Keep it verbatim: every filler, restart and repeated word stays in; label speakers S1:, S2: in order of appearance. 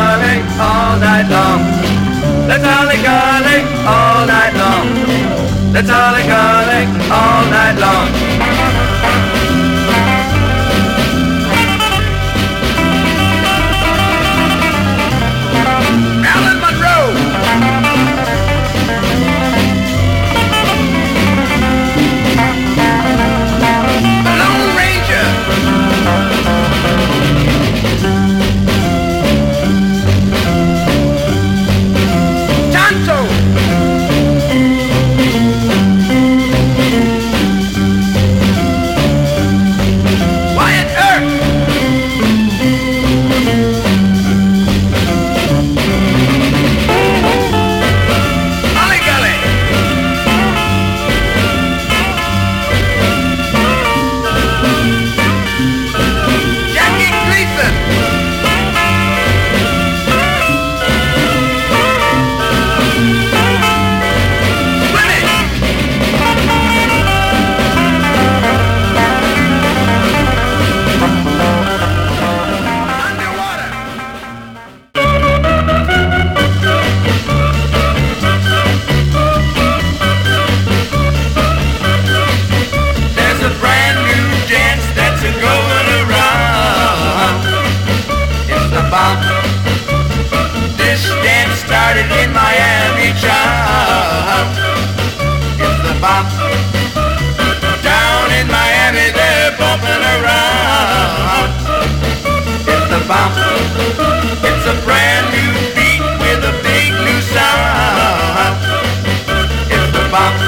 S1: holly all night long. Let's holly golly all night long. Let's holly golly all night long. Marilyn Monroe. The Lone Ranger. Tonto. Wyatt Earp. Holly Gully. Jackie Gleason. There's a brand new dance that's a going around. It's the bop. This dance started in Miami, child. It's the bop. Down in Miami, they're bumping around. It's the bop. It's a brand new beat with a big new sound. It's the bop.